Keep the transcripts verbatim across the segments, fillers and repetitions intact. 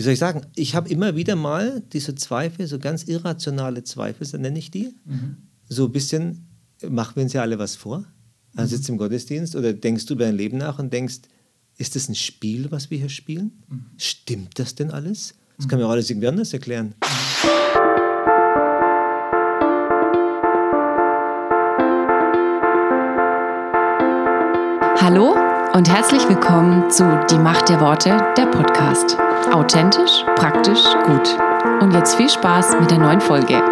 wie soll ich sagen, ich habe immer wieder mal diese Zweifel, so ganz irrationale Zweifel, so nenne ich die, mhm. so ein bisschen, machen wir uns ja alle was vor? Also sitzt im Gottesdienst oder denkst du über dein Leben nach und denkst, ist das ein Spiel, was wir hier spielen? Mhm. Stimmt das denn alles? Das kann mir auch alles irgendwie anders erklären. Hallo und herzlich willkommen zu Die Macht der Worte, der Podcast. Authentisch, praktisch, gut. Und jetzt viel Spaß mit der neuen Folge.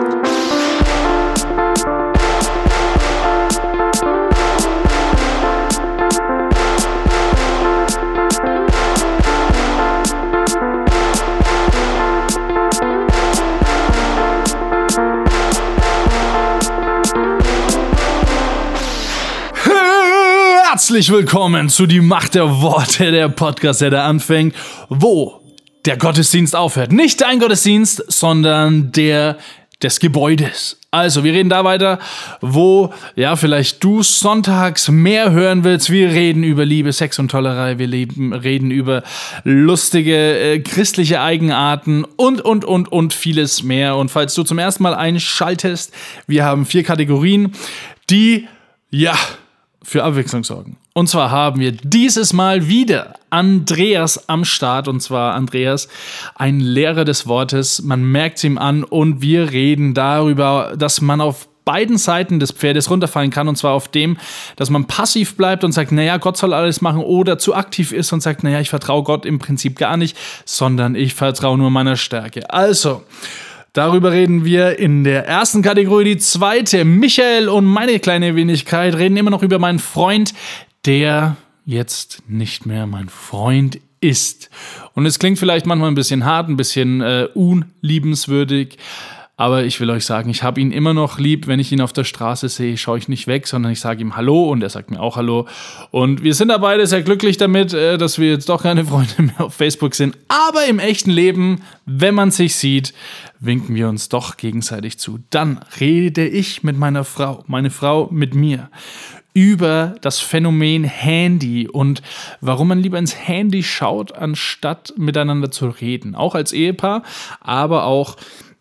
Herzlich willkommen zu Die Macht der Worte, der Podcast, der da anfängt, wo der Gottesdienst aufhört. Nicht dein Gottesdienst, sondern der des Gebäudes. Also, wir reden da weiter, wo, ja, vielleicht du sonntags mehr hören willst. Wir reden über Liebe, Sex und Tollerei. Wir leben, reden über lustige äh, christliche Eigenarten und, und, und, und vieles mehr. Und falls du zum ersten Mal einschaltest, wir haben vier Kategorien, die, ja, für Abwechslung sorgen. Und zwar haben wir dieses Mal wieder Andreas am Start. Und zwar Andreas, ein Lehrer des Wortes. Man merkt es ihm an und wir reden darüber, dass man auf beiden Seiten des Pferdes runterfallen kann. Und zwar auf dem, dass man passiv bleibt und sagt, naja, Gott soll alles machen. Oder zu aktiv ist und sagt, naja, ich vertraue Gott im Prinzip gar nicht, sondern ich vertraue nur meiner Stärke. Also, darüber reden wir in der ersten Kategorie. Die zweite, Michael und meine kleine Wenigkeit reden immer noch über meinen Freund, der jetzt nicht mehr mein Freund ist. Und es klingt vielleicht manchmal ein bisschen hart, ein bisschen äh, unliebenswürdig, aber ich will euch sagen, ich habe ihn immer noch lieb. Wenn ich ihn auf der Straße sehe, schaue ich nicht weg, sondern ich sage ihm Hallo und er sagt mir auch Hallo. Und wir sind da beide sehr glücklich damit, äh, dass wir jetzt doch keine Freunde mehr auf Facebook sind. Aber im echten Leben, wenn man sich sieht, winken wir uns doch gegenseitig zu. Dann rede ich mit meiner Frau, meine Frau mit mir, über das Phänomen Handy und warum man lieber ins Handy schaut, anstatt miteinander zu reden. Auch als Ehepaar, aber auch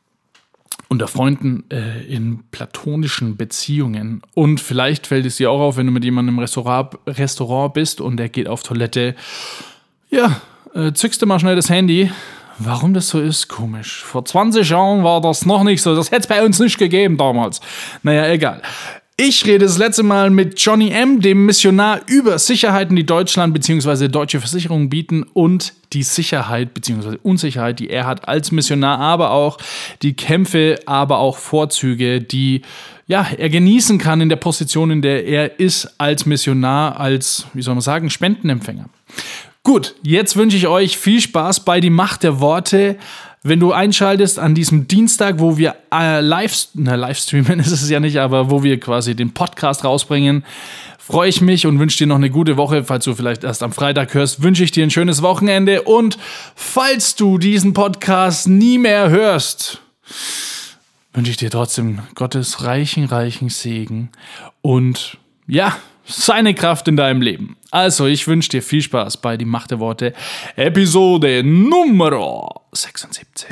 unter Freunden äh, in platonischen Beziehungen. Und vielleicht fällt es dir auch auf, wenn du mit jemandem im Restaurant, Restaurant bist und der geht auf Toilette. Ja, äh, zückst du mal schnell das Handy. Warum das so ist, komisch. Vor zwanzig Jahren war das noch nicht so. Das hätte es bei uns nicht gegeben damals. Naja, egal. Ich rede das letzte Mal mit Johnny M., dem Missionar, über Sicherheiten, die Deutschland bzw. deutsche Versicherungen bieten und die Sicherheit bzw. Unsicherheit, die er hat als Missionar, aber auch die Kämpfe, aber auch Vorzüge, die ja, er genießen kann in der Position, in der er ist als Missionar, als, wie soll man sagen, Spendenempfänger. Gut, jetzt wünsche ich euch viel Spaß bei Die Macht der Worte. Wenn du einschaltest an diesem Dienstag, wo wir äh, live, na, live streamen ist es ja nicht, aber wo wir quasi den Podcast rausbringen, freue ich mich und wünsche dir noch eine gute Woche. Falls du vielleicht erst am Freitag hörst, wünsche ich dir ein schönes Wochenende. Und falls du diesen Podcast nie mehr hörst, wünsche ich dir trotzdem Gottes reichen, reichen Segen und ja, seine Kraft in deinem Leben. Also, ich wünsche dir viel Spaß bei Die Macht der Worte, Episode Nummer sechsundsiebzig.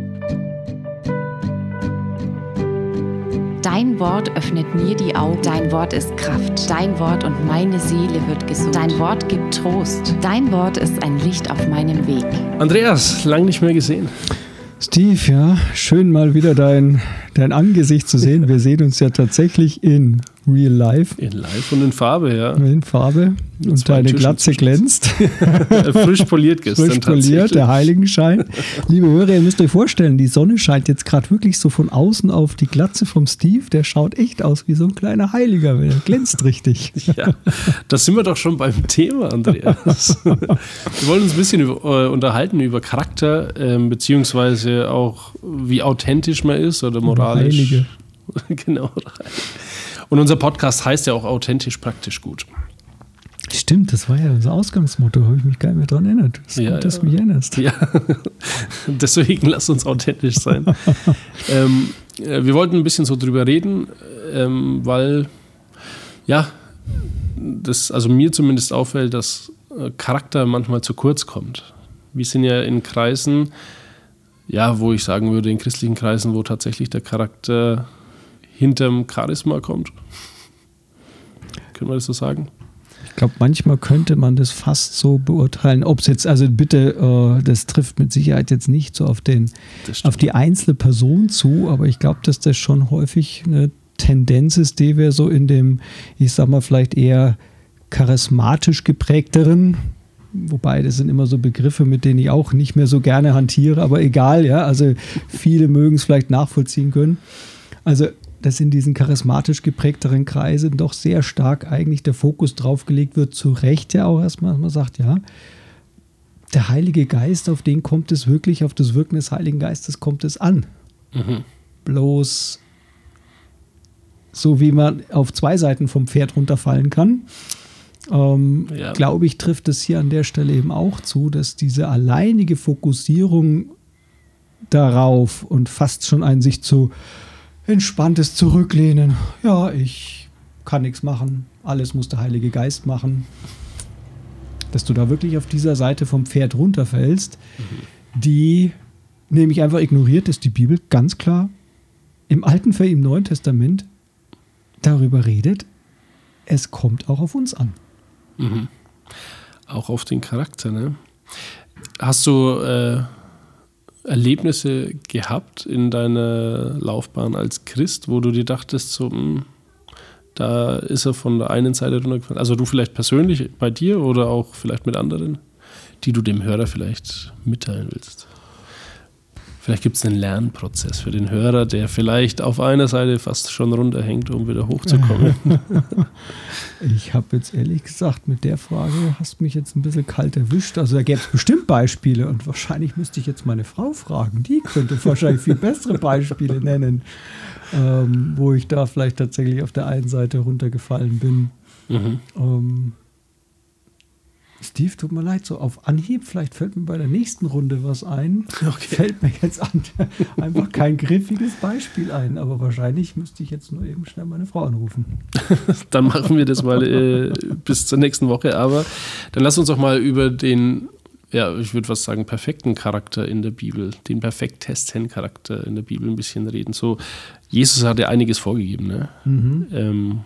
Dein Wort öffnet mir die Augen. Dein Wort ist Kraft. Dein Wort und meine Seele wird gesund. Dein Wort gibt Trost. Dein Wort ist ein Licht auf meinem Weg. Andreas, lang nicht mehr gesehen. Steve, ja, schön mal wieder dein, dein Angesicht zu sehen. Wir sehen uns ja tatsächlich in Real Life. In Live und in Farbe, ja. In Farbe. Und, und deine Glatze glänzt. Frisch poliert gestern. Frisch poliert, der Heiligenschein. Liebe Hörer, ihr müsst euch vorstellen, die Sonne scheint jetzt gerade wirklich so von außen auf die Glatze vom Steve. Der schaut echt aus wie so ein kleiner Heiliger. Der glänzt richtig. Ja, da sind wir doch schon beim Thema, Andreas. Wir wollen uns ein bisschen über, äh, unterhalten über Charakter, äh, beziehungsweise auch, wie authentisch man ist oder moralisch. Heilige. Genau. Und unser Podcast heißt ja auch authentisch, praktisch gut. Stimmt, das war ja unser Ausgangsmotto, habe ich mich gar nicht mehr dran erinnert. Das ist ja, gut, dass ja. du mich erinnerst. Ja, deswegen lass uns authentisch sein. ähm, wir wollten ein bisschen so drüber reden, ähm, weil, ja, das, also mir zumindest auffällt, dass Charakter manchmal zu kurz kommt. Wir sind ja in Kreisen, ja, wo ich sagen würde, in christlichen Kreisen, wo tatsächlich der Charakter hinterm Charisma kommt. Können wir das so sagen? Ich glaube, manchmal könnte man das fast so beurteilen, ob es jetzt, also bitte, äh, das trifft mit Sicherheit jetzt nicht so auf, den, auf die einzelne Person zu, aber ich glaube, dass das schon häufig eine Tendenz ist, die wir so in dem, ich sag mal, vielleicht eher charismatisch geprägteren, wobei das sind immer so Begriffe, mit denen ich auch nicht mehr so gerne hantiere, aber egal, ja, also viele mögen es vielleicht nachvollziehen können. Also, dass in diesen charismatisch geprägteren Kreisen doch sehr stark eigentlich der Fokus drauf gelegt wird, zu Recht ja auch erstmal, dass man sagt, ja, der Heilige Geist, auf den kommt es wirklich, auf das Wirken des Heiligen Geistes kommt es an. Mhm. Bloß so wie man auf zwei Seiten vom Pferd runterfallen kann, ähm, ja. glaube ich, trifft es hier an der Stelle eben auch zu, dass diese alleinige Fokussierung darauf und fast schon ein sich zu entspanntes Zurücklehnen, ja, ich kann nichts machen, alles muss der Heilige Geist machen, dass du da wirklich auf dieser Seite vom Pferd runterfällst, mhm. die nämlich einfach ignoriert, dass die Bibel ganz klar im Alten wie im Neuen Testament darüber redet, es kommt auch auf uns an. Mhm. Auch auf den Charakter, ne? Hast du äh, Erlebnisse gehabt in deiner Laufbahn als Christ, wo du dir dachtest, so, mh, da ist er von der einen Seite runtergefallen? Also du vielleicht persönlich bei dir oder auch vielleicht mit anderen, die du dem Hörer vielleicht mitteilen willst? Vielleicht gibt es einen Lernprozess für den Hörer, der vielleicht auf einer Seite fast schon runterhängt, um wieder hochzukommen. Ich habe jetzt ehrlich gesagt, mit der Frage hast mich jetzt ein bisschen kalt erwischt. Also da gäbe es bestimmt Beispiele und wahrscheinlich müsste ich jetzt meine Frau fragen. Die könnte wahrscheinlich viel bessere Beispiele nennen, ähm, wo ich da vielleicht tatsächlich auf der einen Seite runtergefallen bin. Mhm. Ähm, Steve, tut mir leid, so auf Anhieb, vielleicht fällt mir bei der nächsten Runde was ein. Okay. Fällt mir jetzt an, einfach kein griffiges Beispiel ein, aber wahrscheinlich müsste ich jetzt nur eben schnell meine Frau anrufen. Dann machen wir das mal äh, bis zur nächsten Woche, aber dann lass uns doch mal über den, ja, ich würde was sagen, perfekten Charakter in der Bibel, den perfektesten Charakter in der Bibel ein bisschen reden. So, Jesus hat ja einiges vorgegeben, ne? Mhm. Ähm,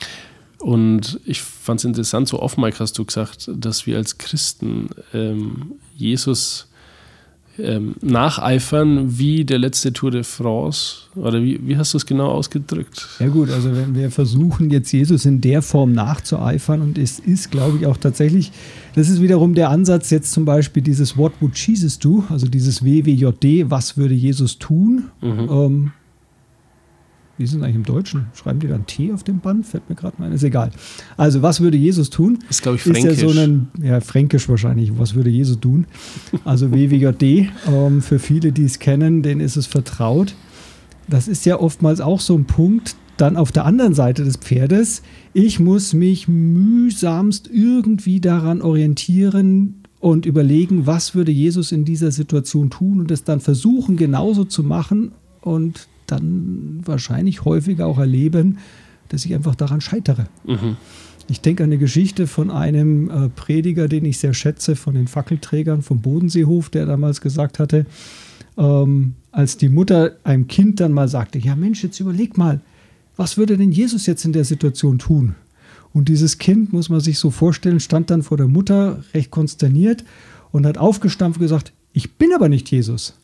Und ich fand es interessant, so oft, Mike, hast du gesagt, dass wir als Christen ähm, Jesus ähm, nacheifern wie der letzte Tour de France. Oder wie, wie hast du es genau ausgedrückt? Ja gut, also wenn wir versuchen, jetzt Jesus in der Form nachzueifern, und es ist, glaube ich, auch tatsächlich, das ist wiederum der Ansatz jetzt zum Beispiel dieses What would Jesus do? Also dieses W W J D, was würde Jesus tun? Mhm. Ähm, Wie ist es eigentlich im Deutschen? Schreiben die dann T auf dem Band? Fällt mir gerade mal ein. Ist egal. Also, was würde Jesus tun? Ist, glaube ich, fränkisch. Ist ja so ein, ja, fränkisch wahrscheinlich. Was würde Jesus tun? Also, W W J D, ähm, für viele, die es kennen, denen ist es vertraut. Das ist ja oftmals auch so ein Punkt, dann auf der anderen Seite des Pferdes. Ich muss mich mühsamst irgendwie daran orientieren und überlegen, was würde Jesus in dieser Situation tun und es dann versuchen, genauso zu machen und dann wahrscheinlich häufiger auch erleben, dass ich einfach daran scheitere. Mhm. Ich denke an eine Geschichte von einem äh, Prediger, den ich sehr schätze, von den Fackelträgern vom Bodenseehof, der damals gesagt hatte, ähm, als die Mutter einem Kind dann mal sagte, ja Mensch, jetzt überleg mal, was würde denn Jesus jetzt in der Situation tun? Und dieses Kind, muss man sich so vorstellen, stand dann vor der Mutter recht konsterniert und hat aufgestampft und gesagt, ich bin aber nicht Jesus.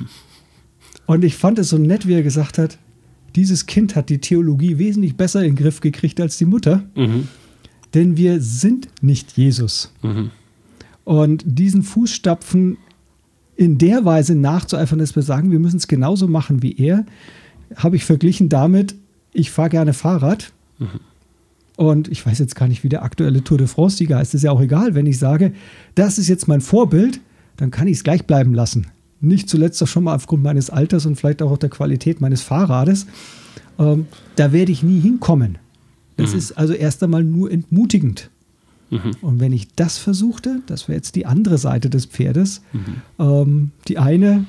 Und ich fand es so nett, wie er gesagt hat, dieses Kind hat die Theologie wesentlich besser in den Griff gekriegt als die Mutter, mhm. denn wir sind nicht Jesus. Mhm. Und diesen Fußstapfen in der Weise nachzueifern, dass wir sagen, wir müssen es genauso machen wie er, habe ich verglichen damit, ich fahre gerne Fahrrad mhm. und ich weiß jetzt gar nicht, wie der aktuelle Tour de France-Sieger heißt, ist ja auch egal, wenn ich sage, das ist jetzt mein Vorbild, dann kann ich es gleich bleiben lassen. Nicht zuletzt auch schon mal aufgrund meines Alters und vielleicht auch der Qualität meines Fahrrades. Ähm, da werde ich nie hinkommen. Das mhm. ist also erst einmal nur entmutigend. Mhm. Und wenn ich das versuchte, das wäre jetzt die andere Seite des Pferdes. Mhm. Ähm, die eine,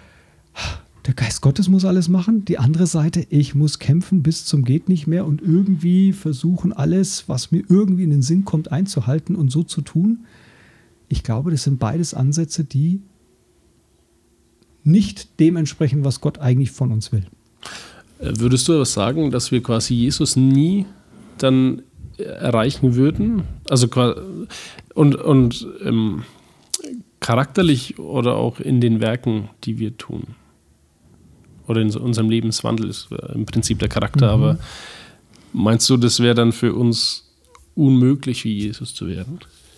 der Geist Gottes muss alles machen. Die andere Seite, ich muss kämpfen bis zum geht nicht mehr und irgendwie versuchen, alles, was mir irgendwie in den Sinn kommt, einzuhalten und so zu tun. ich glaube, das sind beides Ansätze, die nicht dem entsprechen, was Gott eigentlich von uns will. Würdest du aber sagen, dass wir quasi Jesus nie dann erreichen würden? Also und, und ähm, charakterlich oder auch in den Werken, die wir tun? Oder in unserem Lebenswandel ist im Prinzip der Charakter, mhm. aber meinst du, das wäre dann für uns unmöglich, wie Jesus zu werden?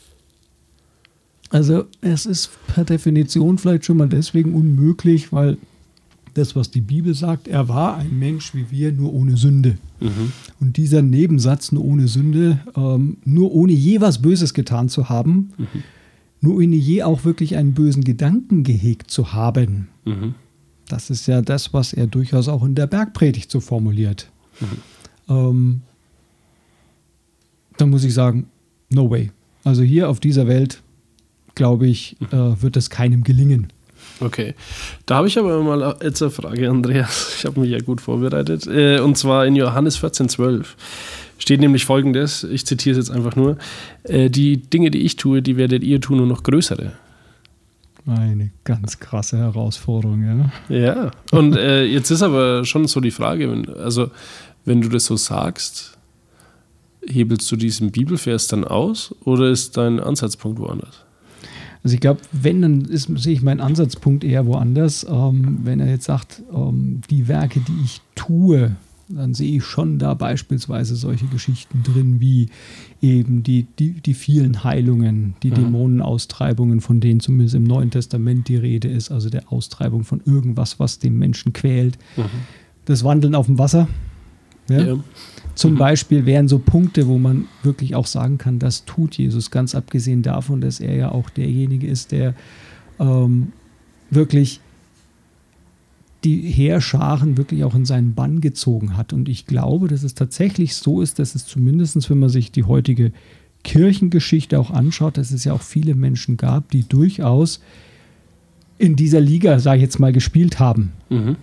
Also es ist per Definition vielleicht schon mal deswegen unmöglich, weil das, was die Bibel sagt, er war ein Mensch wie wir, nur ohne Sünde. Mhm. Und dieser Nebensatz, nur ohne Sünde, ähm, nur ohne je was Böses getan zu haben, mhm. nur ohne je auch wirklich einen bösen Gedanken gehegt zu haben, mhm. das ist ja das, was er durchaus auch in der Bergpredigt so formuliert. Mhm. Ähm, dann muss ich sagen, no way. Also hier auf dieser Welt, glaube ich, äh, wird es keinem gelingen. Okay, da habe ich aber mal jetzt eine Frage, Andreas. Ich habe mich ja gut vorbereitet. Äh, und zwar in Johannes vierzehn, zwölf steht nämlich Folgendes, ich zitiere es jetzt einfach nur, äh, die Dinge, die ich tue, die werdet ihr tun und noch größere. Eine ganz krasse Herausforderung, ja. Ja, und äh, jetzt ist aber schon so die Frage, wenn, also wenn du das so sagst, hebelst du diesen Bibelvers dann aus oder ist dein Ansatzpunkt woanders? Also ich glaube, wenn, dann ist, sehe ich meinen Ansatzpunkt eher woanders. Ähm, wenn er jetzt sagt, ähm, die Werke, die ich tue, dann sehe ich schon da beispielsweise solche Geschichten drin, wie eben die, die, die vielen Heilungen, die mhm. Dämonenaustreibungen, von denen zumindest im Neuen Testament die Rede ist, also der Austreibung von irgendwas, was den Menschen quält. Mhm. Das Wandeln auf dem Wasser. Ja? Ja. Zum mhm. Beispiel wären so Punkte, wo man wirklich auch sagen kann, das tut Jesus, ganz abgesehen davon, dass er ja auch derjenige ist, der ähm, wirklich die Heerscharen wirklich auch in seinen Bann gezogen hat. Und ich glaube, dass es tatsächlich so ist, dass es zumindest, wenn man sich die heutige Kirchengeschichte auch anschaut, dass es ja auch viele Menschen gab, die durchaus in dieser Liga, sage ich jetzt mal, gespielt haben. Mhm.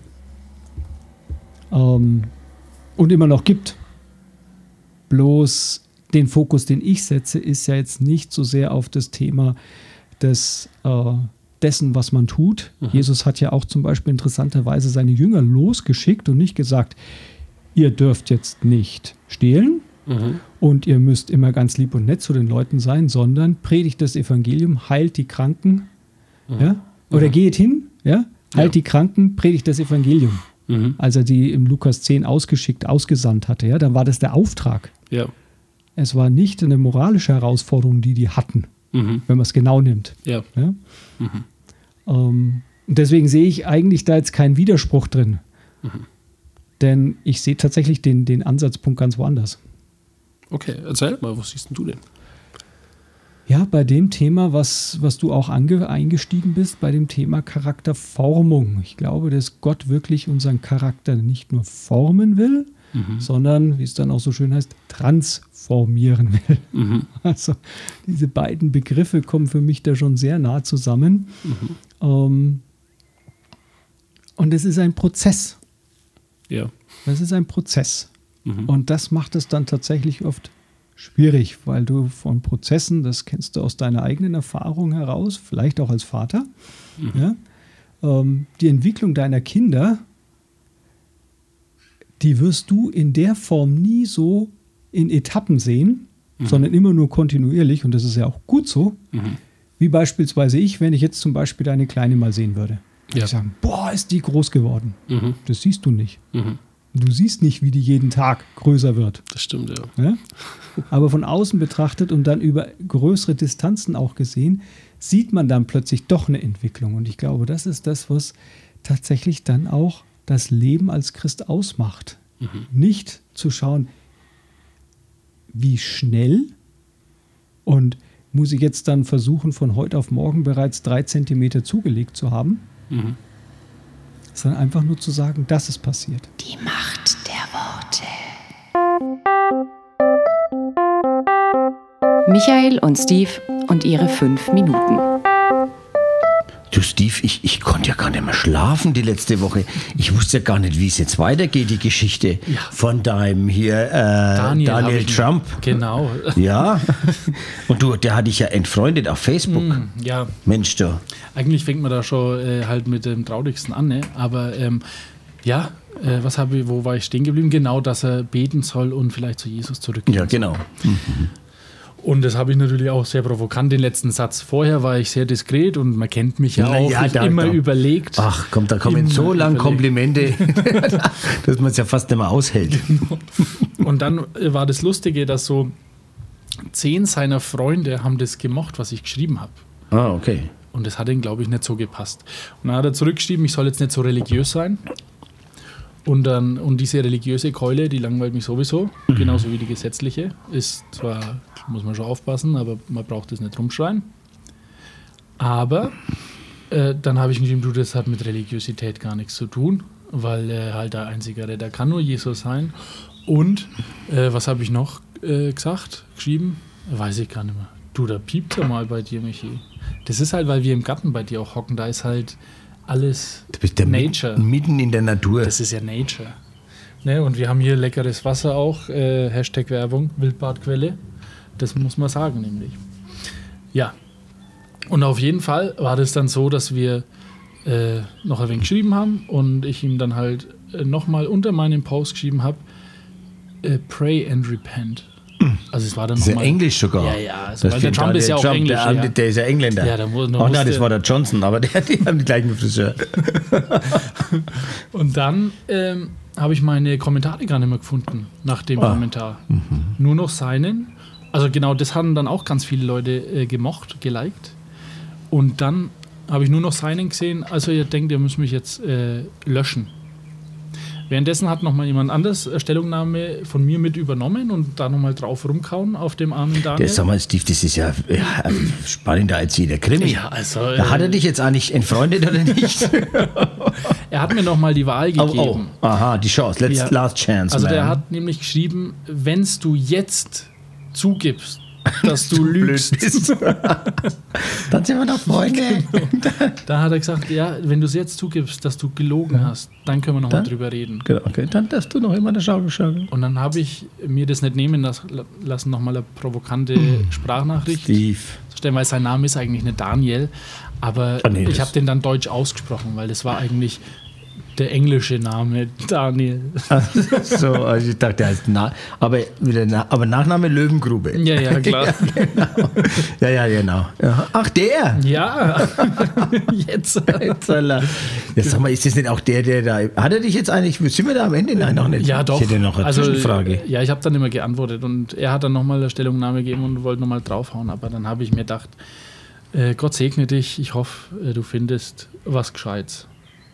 Ähm, und immer noch gibt. Bloß den Fokus, den ich setze, ist ja jetzt nicht so sehr auf das Thema des, äh, dessen, was man tut. Mhm. Jesus hat ja auch zum Beispiel interessanterweise seine Jünger losgeschickt und nicht gesagt, ihr dürft jetzt nicht stehlen mhm. und ihr müsst immer ganz lieb und nett zu den Leuten sein, sondern predigt das Evangelium, heilt die Kranken, mhm. ja? oder mhm. geht hin, ja? heilt ja. die Kranken, predigt das Evangelium. Mhm. Als er die im Lukas zehn ausgeschickt, ausgesandt hatte, ja, dann war das der Auftrag. Ja. Es war nicht eine moralische Herausforderung, die die hatten, mhm. wenn man es genau nimmt. Ja. Ja? Mhm. Ähm, und deswegen sehe ich eigentlich da jetzt keinen Widerspruch drin. Mhm. Denn ich sehe tatsächlich den, den Ansatzpunkt ganz woanders. Okay, erzähl mal, was siehst denn du denn? Ja, bei dem Thema, was, was du auch ange, eingestiegen bist, bei dem Thema Charakterformung. Ich glaube, dass Gott wirklich unseren Charakter nicht nur formen will, mhm. sondern, wie es dann auch so schön heißt, transformieren will. Mhm. Also diese beiden Begriffe kommen für mich da schon sehr nah zusammen. Mhm. Ähm, und es ist ein Prozess. Ja. Das ist ein Prozess. Mhm. Und das macht es dann tatsächlich oft schwierig, weil du von Prozessen, das kennst du aus deiner eigenen Erfahrung heraus, vielleicht auch als Vater, mhm. ja, ähm, die Entwicklung deiner Kinder, die wirst du in der Form nie so in Etappen sehen, mhm. sondern immer nur kontinuierlich, und das ist ja auch gut so, mhm. wie beispielsweise ich, wenn ich jetzt zum Beispiel deine Kleine mal sehen würde. Ja. Ich sage, boah, ist die groß geworden. Mhm. Das siehst du nicht. Mhm. Du siehst nicht, wie die jeden Tag größer wird. Das stimmt, ja. ja. Aber von außen betrachtet und dann über größere Distanzen auch gesehen, sieht man dann plötzlich doch eine Entwicklung. Und ich glaube, das ist das, was tatsächlich dann auch das Leben als Christ ausmacht. Mhm. Nicht zu schauen, wie schnell und muss ich jetzt dann versuchen, von heute auf morgen bereits drei Zentimeter zugelegt zu haben, mhm. sondern einfach nur zu sagen, dass es passiert. Die Macht der Worte. Michael und Steve und ihre fünf Minuten. Du Steve, ich, ich konnte ja gar nicht mehr schlafen die letzte Woche. Ich wusste ja gar nicht, wie es jetzt weitergeht, die Geschichte Ja. von deinem hier äh, Daniel, Daniel, hab ich- Trump. Genau. Ja. Und du, der hat dich ja entfreundet auf Facebook. Hm, ja, Mensch, du. eigentlich fängt man da schon äh, halt mit dem Traurigsten an, ne? Aber ähm, ja, äh, was habe ich, wo war ich stehen geblieben? Genau, dass er beten soll und vielleicht zu Jesus zurückgehen Ja, genau. Und das habe ich natürlich auch sehr provokant, den letzten Satz. Vorher war ich sehr diskret und man kennt mich ja Na auch. ja, ich da- immer da- überlegt. Ach komm, da kommen Immer so lang überlegt. Komplimente, dass man es ja fast nicht mehr aushält. Und dann äh, war das Lustige, dass so zehn seiner Freunde haben das gemocht, was ich geschrieben habe. Ah, okay. Und das hat ihm, glaube ich, nicht so gepasst. Und dann hat er zurückgeschrieben, ich soll jetzt nicht so religiös sein. Und, dann, und diese religiöse Keule, die langweilt mich sowieso, genauso wie die gesetzliche. Ist zwar, muss man schon aufpassen, aber man braucht das nicht rumschreien. Aber äh, dann habe ich geschrieben, du, das hat mit Religiosität gar nichts zu tun, weil äh, halt der einzige Retter kann nur Jesus sein. Und äh, was habe ich noch äh, gesagt, geschrieben? Weiß ich gar nicht mehr. Du, da piept ja mal bei dir, Michi. Das ist halt, weil wir im Garten bei dir auch hocken, da ist halt alles Du bist ja Nature. mitten, mitten in der Natur. Das ist ja Nature. Ne, und wir haben hier leckeres Wasser auch, äh, Hashtag Werbung, Wildbadquelle. Das muss man sagen, nämlich. Ja. Und auf jeden Fall war das dann so, dass wir äh, noch ein wenig geschrieben haben und ich ihm dann halt äh, nochmal unter meinem Post geschrieben habe, äh, pray and repent. Also es war dann Das ist ja nochmal... Englisch sogar. Ja, ja, also, Das weil der stimmt, Trump ist ja auch Trump, Englisch. Der, ja. der ist ja Engländer. Ja, da mu- da Ach nein, musste- das war der Johnson, aber der, die haben die gleichen Friseur. Und dann ähm, habe ich meine Kommentare gar nicht mehr gefunden nach dem Ah. Kommentar. Nur noch seinen. Also genau, das haben dann auch ganz viele Leute äh, gemocht, geliked. Und dann habe ich nur noch seinen gesehen. Also ihr denkt, ihr müsst mich jetzt äh, löschen. Währenddessen hat nochmal jemand anders eine Stellungnahme von mir mit übernommen und da nochmal drauf rumkauen auf dem armen Daniel. Der, sag mal, Steve, das ist ja, ja spannender als jeder Krimi. Ja, also, Da hat er äh, dich jetzt eigentlich entfreundet oder nicht? er hat mir nochmal die Wahl oh, gegeben. oh, aha, die Chance, let's, Ja. last chance. Also man. der hat nämlich geschrieben, wenn du jetzt zugibst, dass du lügst. bist. Dann sind wir doch Freunde. Da hat er gesagt, ja, wenn du es jetzt zugibst, dass du gelogen hast, dann können wir nochmal Dann? drüber reden. Genau, okay. Dann darfst du noch immer eine Schaukel schauen. Und dann habe ich mir das nicht nehmen las- lassen, nochmal eine provokante Sprachnachricht Steve. zu stellen, weil sein Name ist eigentlich nicht Daniel, aber Ah, nee, ich das- habe den dann deutsch ausgesprochen, weil das war eigentlich der englische Name Daniel. So, also ich dachte, der heißt Na aber, wieder Na aber Nachname Löwengrube. Ja, ja, klar. genau. Ja, ja, genau. Ja. Ach, der! Ja, jetzt. Jetzt, Alter. Jetzt sag mal, ist das nicht auch der, der da. Hat er dich jetzt eigentlich. Sind wir da am Ende? Nein, noch nicht. Ja, doch. Ich hätte noch eine Also, Zwischenfrage. Ja, ich habe dann immer geantwortet und er hat dann nochmal eine Stellungnahme gegeben und wollte nochmal draufhauen. Aber dann habe ich mir gedacht, äh, Gott segne dich, ich hoffe, äh, du findest was Gescheites.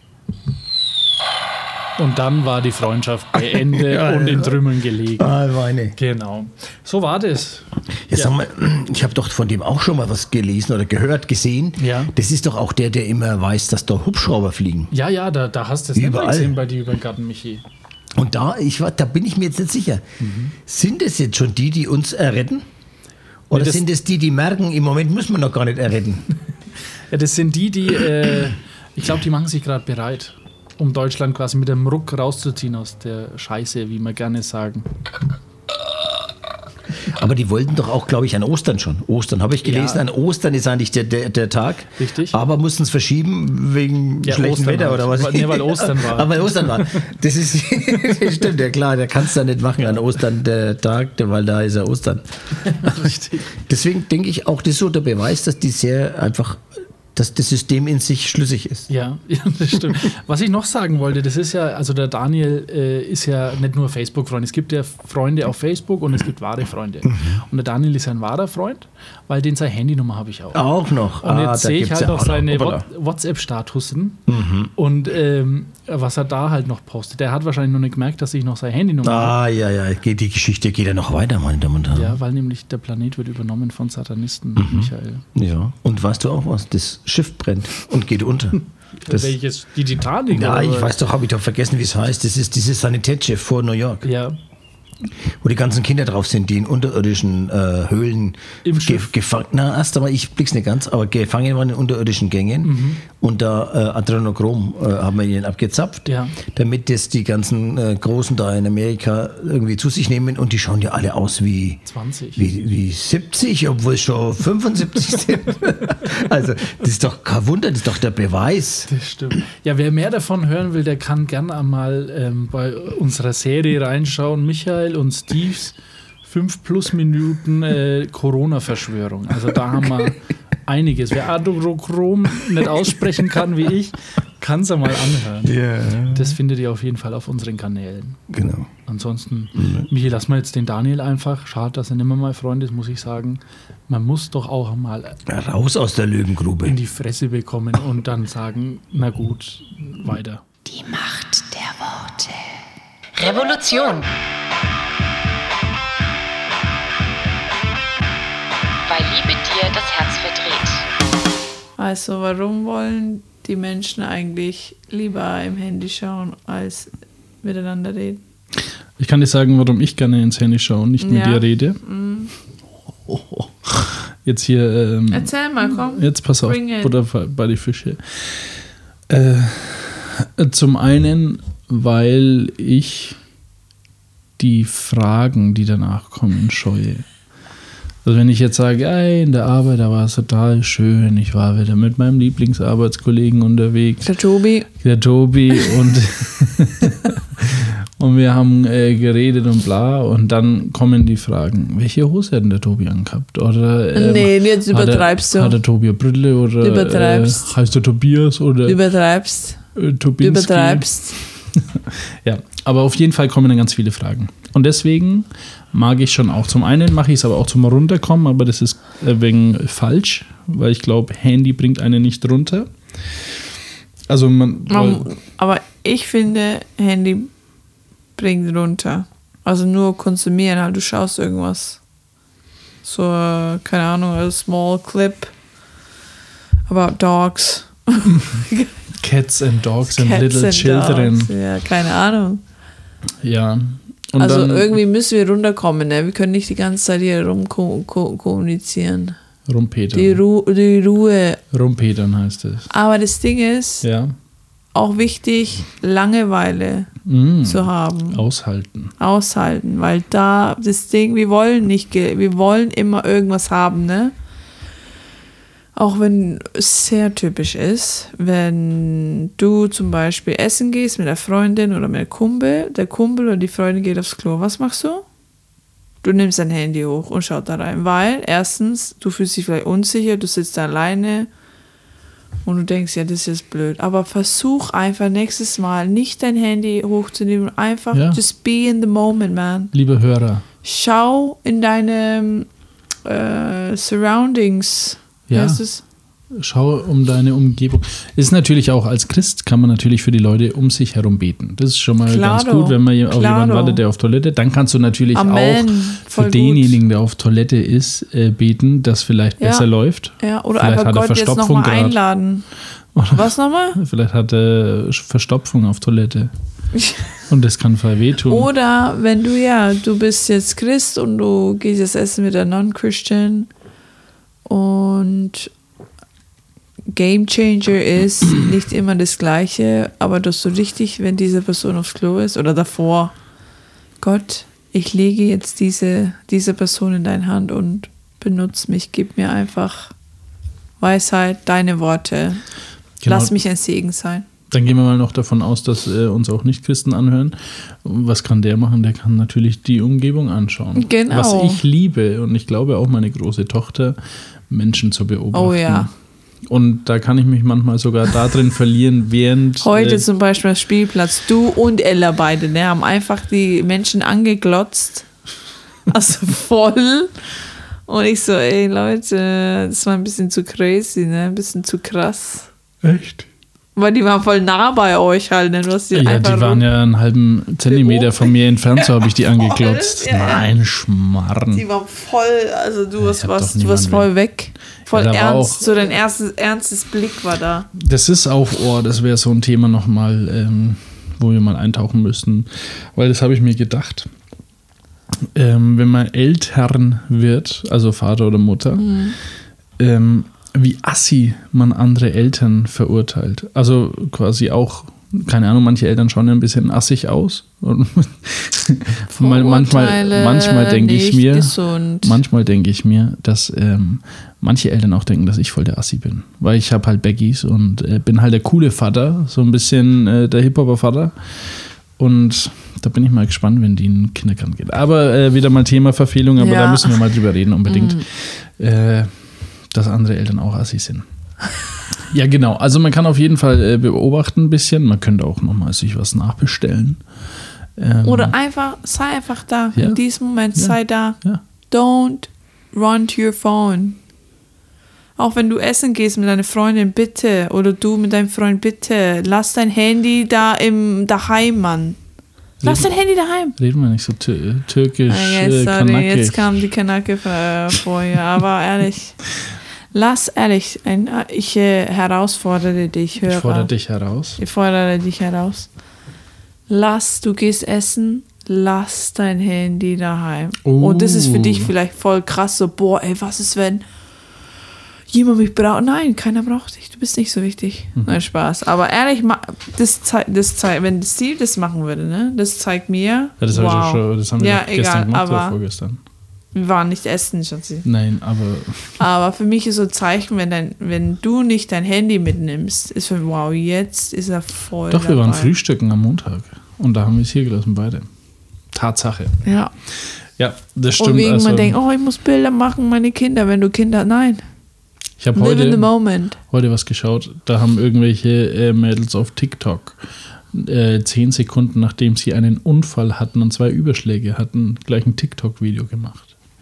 Und dann war die Freundschaft beendet Ja, und ja. in Trümmern gelegen. Ah, meine. Genau. So war das. Jetzt sag mal, ich habe doch von dem auch schon mal was gelesen oder gehört, gesehen. Ja. Das ist doch auch der, der immer weiß, dass da Hubschrauber fliegen. Ja, ja, da, da hast du es nicht mal Überall. gesehen bei dir über den Garten, Michi. Und da, ich, war- da bin ich mir jetzt nicht sicher. Sind es jetzt schon die, die uns erretten? Oder Nee, das- sind es die, die merken, im Moment müssen wir noch gar nicht erretten? Ja, das sind die, die, äh, ich glaube, die machen sich gerade bereit, um Deutschland quasi mit dem Ruck rauszuziehen aus der Scheiße, wie wir gerne sagen. Aber die wollten doch auch, glaube ich, an Ostern schon. Ostern habe ich gelesen, Ja. an Ostern ist eigentlich der, der, der Tag. Richtig. Aber mussten es verschieben wegen Ja, schlechtem Ostern Wetter halt. oder was? Weil- nee, weil Ostern war. Aber weil Ostern war. Das ist das stimmt, ja klar, der kannst du nicht machen an Ostern, der Tag, der- weil da ist ja Ostern. Richtig. Deswegen denke ich auch, das ist so der Beweis, dass die sehr einfach, dass das System in sich schlüssig ist. Ja, ja, das stimmt. Was ich noch sagen wollte, das ist ja, also der Daniel äh, ist ja nicht nur Facebook-Freund. Es gibt ja Freunde auf Facebook und es gibt wahre Freunde. Und der Daniel ist ein wahrer Freund, weil den seine Handynummer habe ich auch. Auch noch. Und Ah, jetzt da sehe ich gibt's halt ja noch auch seine Hoppala. What- WhatsApp-Statussen Mhm. und ähm, was er da halt noch postet. Der hat wahrscheinlich noch nicht gemerkt, dass ich noch seine Handynummer habe. Ah, ja, ja, geht- die Geschichte geht ja noch weiter, meine Damen und Herren. Ja, weil nämlich der Planet wird übernommen von Satanisten, Mhm. Michael. Ja. Und weißt du auch was? Das Schiff brennt und geht unter. Das, Welches? Die Titanic? ja, oder ich was? weiß doch, habe ich doch vergessen, wie es heißt. Das ist dieses Sanitätsschiff vor New York. Ja. Wo die ganzen Kinder drauf sind, die in unterirdischen äh, Höhlen ge- gefangen, na, erst einmal, ich blick's nicht ganz, aber gefangen waren in unterirdischen Gängen mhm. und da äh, Adrenochrom äh, haben wir ihnen abgezapft, ja. damit das die ganzen äh, Großen da in Amerika irgendwie zu sich nehmen und die schauen ja alle aus wie zwanzig. Wie, wie siebzig, obwohl es schon fünfundsiebzig sind. Also das ist doch kein Wunder, das ist doch der Beweis. Das stimmt. Ja, wer mehr davon hören will, der kann gerne einmal ähm, bei unserer Serie reinschauen. Michael und Steves fünf plus Minuten äh, Corona-Verschwörung. Also da haben wir einiges. Wer Adrenochrom nicht aussprechen kann wie ich, kann es einmal anhören. Yeah. Das findet ihr auf jeden Fall auf unseren Kanälen. Genau. Ansonsten, mhm. Michi, lass mal jetzt den Daniel einfach. Schade, dass er nicht mehr mein Freund ist, muss ich sagen. Man muss doch auch mal raus aus der Löwengrube in die Fresse bekommen und dann sagen, na gut, weiter. Die Macht der Worte. Revolution. Weil Liebe dir das Herz verdreht. Also warum wollen die Menschen eigentlich lieber im Handy schauen, als miteinander reden? Ich kann dir sagen, warum ich gerne ins Handy schaue und nicht ja. mit dir rede. Mm. Jetzt hier... Ähm, Erzähl mal, komm. Jetzt pass auf, Butter bei die Fische. Äh, zum einen, weil ich die Fragen, die danach kommen, scheue. Also wenn ich jetzt sage, ey, in der Arbeit, da war es total schön, ich war wieder mit meinem Lieblingsarbeitskollegen unterwegs. Der Tobi. Der Tobi und, und wir haben äh, geredet und bla und dann kommen die Fragen, welche Hose hat denn der Tobi angehabt? Oder, ähm, nee, jetzt übertreibst er, du. Hat der Tobi eine Brille oder du übertreibst. Äh, heißt der Tobias oder du übertreibst. Äh, du übertreibst. Ja, aber auf jeden Fall kommen dann ganz viele Fragen. Und deswegen mag ich schon auch. Zum einen mache ich es aber auch zum Runterkommen, aber das ist wegen falsch, weil ich glaube, Handy bringt einen nicht runter. Also man. man aber ich finde, Handy bringt runter. Also nur konsumieren, halt du schaust irgendwas. So, keine Ahnung, a small clip about dogs. Cats and Dogs Cats and Little and Children. Dogs. Ja, keine Ahnung. Ja. Und also dann, irgendwie müssen wir runterkommen, ne? Wir können nicht die ganze Zeit hier rum ko- ko- kommunizieren. Rumpetern. Die, Ru- die Ruhe. Rumpetern heißt es. Aber das Ding ist, ja. auch wichtig, Langeweile mm. zu haben. Aushalten. Aushalten, weil da das Ding, wir wollen nicht, wir wollen immer irgendwas haben, ne? Auch wenn es sehr typisch ist, wenn du zum Beispiel essen gehst mit der Freundin oder mit der Kumpel, der Kumpel oder die Freundin geht aufs Klo, was machst du? Du nimmst dein Handy hoch und schaust da rein, weil erstens, du fühlst dich vielleicht unsicher, du sitzt da alleine und du denkst, ja, das ist jetzt blöd. Aber versuch einfach nächstes Mal nicht dein Handy hochzunehmen, einfach ja. just be in the moment, man. Liebe Hörer. Schau in deine äh, Surroundings. Ja, schau um deine Umgebung. Ist natürlich auch, als Christ kann man natürlich für die Leute um sich herum beten. Das ist schon mal Claro, ganz gut, wenn man auf claro. jemanden wartet, der auf Toilette. Dann kannst du natürlich Amen. auch für Voll denjenigen, gut. der auf Toilette ist, äh, beten, dass vielleicht Ja. besser läuft. Ja, oder Vielleicht einfach hat er Gott jetzt Verstopfung nochmal grad. einladen. Oder Was nochmal? Vielleicht hat er Verstopfung auf Toilette. Und das kann voll wehtun. Oder wenn du ja, du bist jetzt Christ und du gehst jetzt essen mit der Non-Christian und Game Changer ist nicht immer das Gleiche, aber dass du richtig, wenn diese Person aufs Klo ist oder davor, Gott, ich lege jetzt diese, diese Person in deine Hand und benutze mich, gib mir einfach Weisheit, deine Worte. Genau. Lass mich ein Segen sein. Dann gehen wir mal noch davon aus, dass äh, uns auch Nicht-Christen anhören. Was kann der machen? Der kann natürlich die Umgebung anschauen. Genau. Was ich liebe, und ich glaube auch meine große Tochter, Menschen zu beobachten. Oh ja. Und da kann ich mich manchmal sogar da drin verlieren, während... Heute äh, zum Beispiel am Spielplatz, du und Ella beide, ne, haben einfach die Menschen angeglotzt. Also voll. Und ich so, ey Leute, das war ein bisschen zu crazy, ne? Ein bisschen zu krass. Echt? Weil die waren voll nah bei euch halt, ne? Du hast die Ja, einfach die waren ja einen halben Zentimeter von mir entfernt, so habe ich die angeglotzt. Ja, ja. Nein, Schmarren. Die waren voll, also du warst, hab doch warst, du warst niemanden voll mehr. weg. Voll Ja, da war ernst, auch- so dein erstes, ernstes Blick war da. Das ist auch, oh, das wäre so ein Thema nochmal, ähm, wo wir mal eintauchen müssten. Weil das habe ich mir gedacht. ähm, wenn man Eltern wird, also Vater oder Mutter, mhm. ähm, wie assi man andere Eltern verurteilt. Also quasi auch, keine Ahnung, manche Eltern schauen ja ein bisschen assig aus. Und manchmal manchmal denke ich mir, gesund. manchmal denke ich mir, dass ähm, manche Eltern auch denken, dass ich voll der Assi bin. Weil ich habe halt Baggies und äh, bin halt der coole Vater, so ein bisschen äh, der Hip-Hopper-Vater. Und da bin ich mal gespannt, wenn die in den Kindergarten geht. Aber äh, wieder mal Thema Verfehlung, aber ja. da müssen wir mal drüber reden unbedingt, mm. äh, dass andere Eltern auch Assi sind. Ja, genau. Also man kann auf jeden Fall äh, beobachten ein bisschen. Man könnte auch nochmal sich was nachbestellen. Ähm, Oder einfach, sei einfach da. Ja. In diesem Moment Ja. sei da. Ja. Don't run to your phone. Auch wenn du essen gehst mit deiner Freundin, bitte. Oder du mit deinem Freund, bitte. Lass dein Handy da im daheim, Mann. Lass dein Handy daheim. Reden wir nicht so tür türkisch, Ah, äh, yes, sorry, kanakisch. jetzt kam die Kanake äh, vorher. Aber ehrlich, lass ehrlich, ein, ich äh, herausfordere dich, Hörer. Ich fordere dich heraus. Ich fordere dich heraus. Lass, du gehst essen, lass dein Handy daheim. Oh. Und das ist für dich vielleicht voll krass, so, boah, ey, was ist, wenn jemand mich braucht? Nein, keiner braucht dich, du bist nicht so wichtig. Mhm. Nein, Spaß. Aber ehrlich, das zeigt, das zeigt, wenn Steve das machen würde, ne, das zeigt mir, Ja, das, wow. hab ich schon, das haben wir Ja, doch gestern egal, gemacht aber- oder vorgestern. Wir waren nicht essen, Schatzi. Nein, aber Aber für mich ist so ein Zeichen, wenn, dein, wenn du nicht dein Handy mitnimmst, ist für wow, jetzt ist er voll doch, wir dabei. waren frühstücken am Montag. Und da haben wir es hier gelassen, beide. Tatsache. Ja. Ja, das stimmt. Und wegen also, man denkt, oh, ich muss Bilder machen, meine Kinder, wenn du Kinder, nein. ich habe Live in the heute, moment. heute was geschaut. Da haben irgendwelche äh, Mädels auf TikTok äh, zehn Sekunden, nachdem sie einen Unfall hatten und zwei Überschläge hatten, gleich ein TikTok-Video gemacht.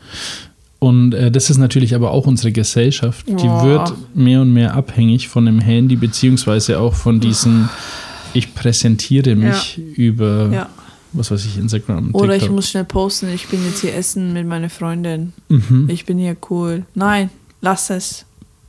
Und äh, das ist natürlich aber auch unsere Gesellschaft. Die Boah. wird mehr und mehr abhängig von dem Handy, beziehungsweise auch von diesen, ich präsentiere mich über, Ja. was weiß ich, Instagram, TikTok. Oder ich muss schnell posten, ich bin jetzt hier essen mit meiner Freundin. Mhm. Ich bin hier cool. Nein, lass es.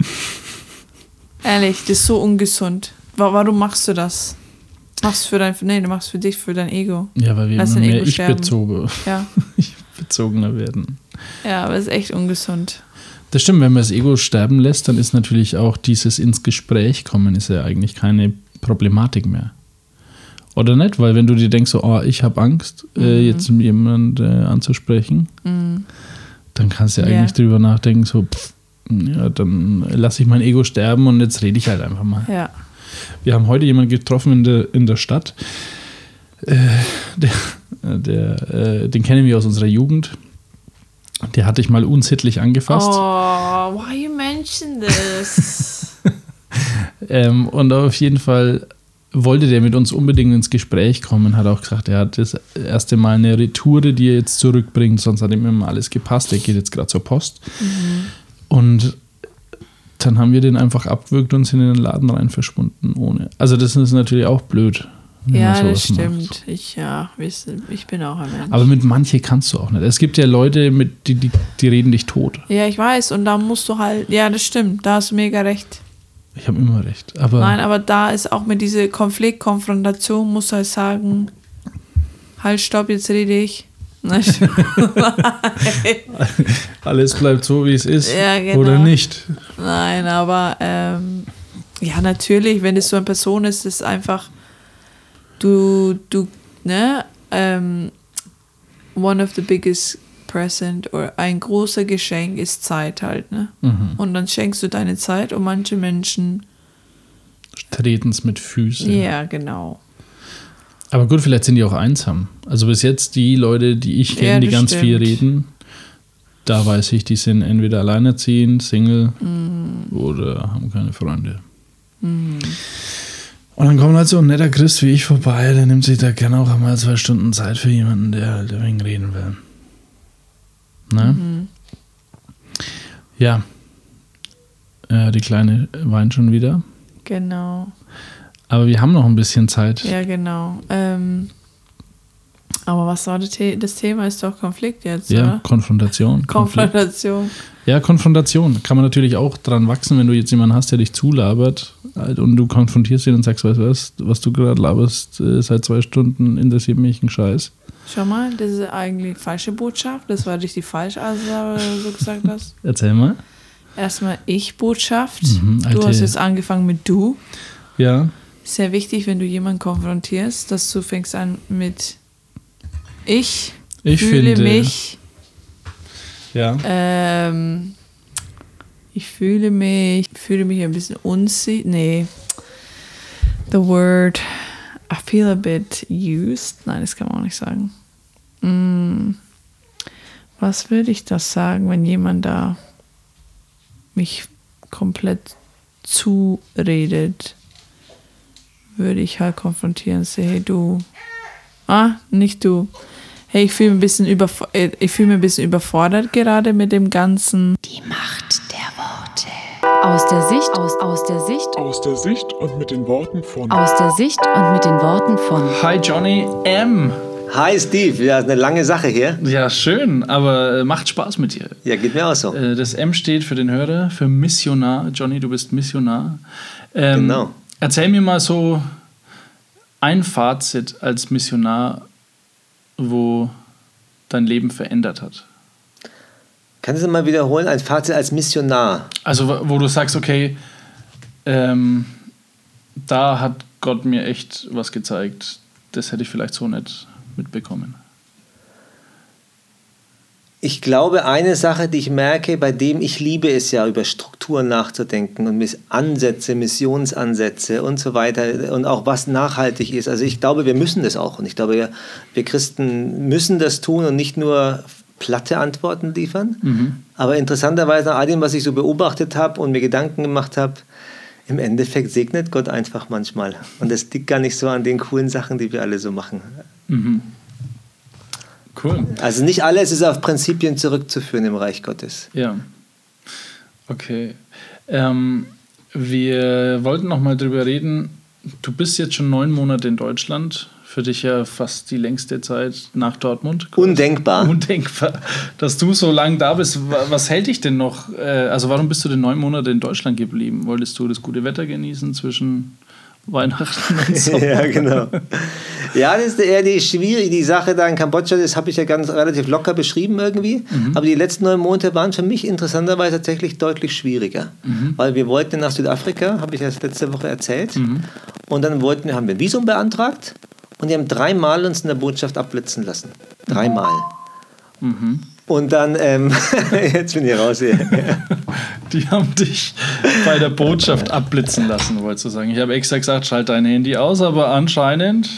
Ehrlich, das ist so ungesund. Wa- Warum machst du das? Machst für dein, nee, du machst für dich, für dein Ego. Ja, weil wir Lass immer dein mehr Ego sterben. ich-bezogen, Ja, ich-bezogener werden. ja, aber es ist echt ungesund. Das stimmt, wenn man das Ego sterben lässt, dann ist natürlich auch dieses ins Gespräch kommen, ist ja eigentlich keine Problematik mehr. Oder nicht? Weil wenn du dir denkst, so, oh, ich habe Angst, Mhm. äh, jetzt jemanden äh, anzusprechen, Mhm. dann kannst du ja Ja. eigentlich drüber nachdenken, so, pff, ja, dann lasse ich mein Ego sterben und jetzt rede ich halt einfach mal. Ja. Wir haben heute jemanden getroffen in der, in der Stadt, äh, der, der, äh, den kennen wir aus unserer Jugend. Der hat dich mal unsittlich angefasst. Oh, why you mention this? Ähm, und auf jeden Fall wollte der mit uns unbedingt ins Gespräch kommen, hat auch gesagt, er hat das erste Mal eine Retoure, die er jetzt zurückbringt, sonst hat ihm immer alles gepasst, er geht jetzt gerade zur Post. Mhm. Und dann haben wir den einfach abgewürgt und sind in den Laden rein verschwunden ohne. Also das ist natürlich auch blöd. wenn man Ja, sowas das stimmt. macht. Ich, ja, wissen, ich bin auch ein Mensch. Aber mit manche kannst du auch nicht. Es gibt ja Leute, mit, die, die, die reden dich tot. Ja, ich weiß. Und da musst du halt, ja, das stimmt. Da hast du mega recht. Ich habe immer recht. Aber Nein, aber da ist auch mit dieser Konflikt, Konfrontation, musst du halt sagen, halt, stopp, jetzt rede ich. Nein, alles bleibt so, wie es ist. Ja, genau. Oder nicht. Nein, aber ähm, ja, natürlich, wenn es so eine Person ist, ist einfach, du, du, ne, ähm, one of the biggest present oder ein großer Geschenk ist Zeit halt, ne? Mhm. Und dann schenkst du deine Zeit und manche Menschen, Treten es mit Füßen. ja, genau. Aber gut, vielleicht sind die auch einsam. Also bis jetzt die Leute, die ich kenne, Ja, die das ganz viel stimmt. reden, da weiß ich, die sind entweder alleinerziehend, Single Mm. oder haben keine Freunde. Mm. Und dann kommt halt so ein netter Christ wie ich vorbei, der nimmt sich da gerne auch einmal zwei Stunden Zeit für jemanden, der halt ein wenig reden will. Ne? Mhm. Ja. Äh, die Kleine weint schon wieder. Genau. Aber wir haben noch ein bisschen Zeit. Ja, genau. Ähm, aber was war das, The- das Thema? Ist doch Konflikt jetzt, Ja, oder? Konfrontation. Konflikt. Konfrontation. Ja, Konfrontation. Kann man natürlich auch dran wachsen, wenn du jetzt jemanden hast, der dich zulabert und du konfrontierst ihn und sagst, weißt du was, was du gerade laberst, seit zwei Stunden interessiert mich ein Scheiß. Schau mal, das ist eigentlich falsche Botschaft. Das war richtig falsch, als du so gesagt hast. Erzähl mal. Erstmal Ich-Botschaft. Mhm, du hast jetzt angefangen mit Du. Ja. Sehr wichtig, wenn du jemanden konfrontierst, dass du fängst an mit Ich, ich fühle finde, mich. Ja. Ähm, ich fühle mich, ich fühle mich ein bisschen unsicher. Nee. The word I feel a bit used. Nein, das kann man auch nicht sagen. Mm, was würde ich das sagen, wenn jemand da mich komplett zuredet? Würde ich halt konfrontieren und sagen, hey du, ah, nicht du. Hey, ich fühle mich ein bisschen überf- ich fühle mich ein bisschen überfordert gerade mit dem Ganzen. Die Macht der Worte. Aus der Sicht, aus, aus der Sicht, Aus der Sicht und mit den Worten von. aus der Sicht und mit den Worten von. Hi Johnny M. Hi Steve, ja, ist eine lange Sache hier. Ja, schön, aber äh, macht Spaß mit dir. Ja, geht mir auch so. Äh, das M steht für den Hörer, für Missionar. Johnny, du bist Missionar. Ähm, Genau. Erzähl mir mal so ein Fazit als Missionar, wo dein Leben verändert hat. Kannst du mal wiederholen, ein Fazit als Missionar? Also wo wo du sagst, okay, ähm, da hat Gott mir echt was gezeigt. Das hätte ich vielleicht so nicht mitbekommen. Ich glaube, eine Sache, die ich merke, bei dem ich liebe es ja, über Strukturen nachzudenken und Miss- Ansätze, Missionsansätze und so weiter und auch was nachhaltig ist. Also ich glaube, wir müssen das auch und ich glaube, wir, wir Christen müssen das tun und nicht nur platte Antworten liefern. Mhm. Aber interessanterweise, nach all dem, was ich so beobachtet habe und mir Gedanken gemacht habe, im Endeffekt segnet Gott einfach manchmal. Und das liegt gar nicht so an den coolen Sachen, die wir alle so machen. Mhm. Cool. Also nicht alles ist auf Prinzipien zurückzuführen im Reich Gottes. Ja. Okay. Ähm, wir wollten noch mal drüber reden. Du bist jetzt schon neun Monate in Deutschland. Für dich ja fast die längste Zeit nach Dortmund. Undenkbar. Undenkbar, dass du so lange da bist. Was hält dich denn noch? Also warum bist du denn neun Monate in Deutschland geblieben? Wolltest du das gute Wetter genießen zwischen Weihnachten und so? Ja, genau. Ja, das ist eher die schwierige die Sache da in Kambodscha, das habe ich ja ganz relativ locker beschrieben irgendwie. Mhm. Aber die letzten neun Monate waren für mich interessanterweise tatsächlich deutlich schwieriger. Mhm. Weil wir wollten nach Südafrika, habe ich erst letzte Woche erzählt. Mhm. Und dann wollten wir, haben wir ein Visum beantragt und die haben dreimal uns in der Botschaft abblitzen lassen. Dreimal. Mhm. Und dann, ähm, jetzt bin ich raus hier. Die haben dich bei der Botschaft abblitzen lassen, wolltest du sagen. Ich habe extra gesagt, schalt dein Handy aus, aber anscheinend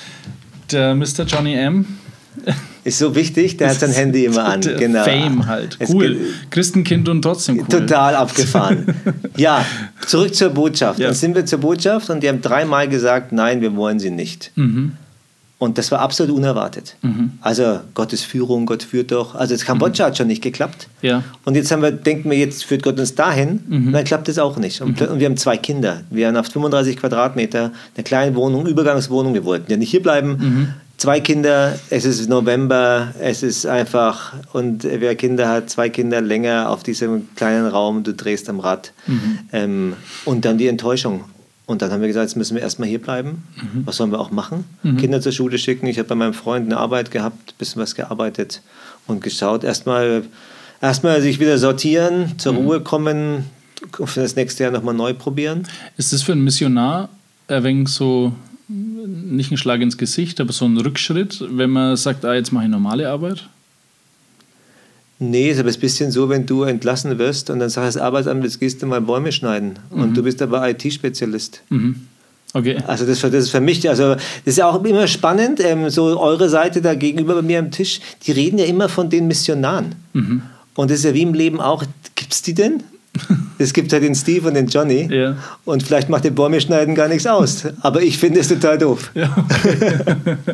der Mister Johnny M. Ist so wichtig, der hat sein Handy immer an. Der genau. Fame halt. Cool. Christenkind und trotzdem cool. Total abgefahren. Ja, zurück zur Botschaft. Ja. Dann sind wir zur Botschaft und die haben dreimal gesagt, nein, wir wollen sie nicht. Mhm. Und das war absolut unerwartet. Mhm. Also Gottes Führung, Gott führt doch. Also das Kambodscha mhm. hat schon nicht geklappt. Ja. Und jetzt haben wir, denken wir, jetzt führt Gott uns dahin. Mhm. Und dann klappt es auch nicht. Und, mhm. und wir haben zwei Kinder. Wir haben auf fünfunddreißig Quadratmeter eine kleine Wohnung, Übergangswohnung. Wir wollten ja nicht hier bleiben. Mhm. Zwei Kinder, es ist November, es ist einfach, und wer Kinder hat, zwei Kinder länger auf diesem kleinen Raum, du drehst am Rad. Mhm. Ähm, und dann die Enttäuschung. Und dann haben wir gesagt, jetzt müssen wir erstmal hier bleiben. Mhm. Was sollen wir auch machen? Mhm. Kinder zur Schule schicken. Ich habe bei meinem Freund eine Arbeit gehabt, ein bisschen was gearbeitet und geschaut. Erstmal erstmal sich wieder sortieren, zur mhm. Ruhe kommen, für das nächste Jahr nochmal neu probieren. Ist das für einen Missionar ein wenig so, nicht ein Schlag ins Gesicht, aber so ein Rückschritt, wenn man sagt, ah, jetzt mache ich normale Arbeit? Nee, ist aber ein bisschen so, wenn du entlassen wirst und dann sagst du, Arbeitsamt, jetzt gehst du mal Bäume schneiden. Mhm. Und du bist aber I T-Spezialist. Mhm. Okay. Also das, das ist für mich, also das ist ja auch immer spannend, ähm, so eure Seite da gegenüber bei mir am Tisch, die reden ja immer von den Missionaren. Mhm. Und das ist ja wie im Leben auch, gibt es die denn? Es gibt halt den Steve und den Johnny. Ja. Und vielleicht macht der Bäume schneiden gar nichts aus. Aber ich finde es total doof. Ja, okay.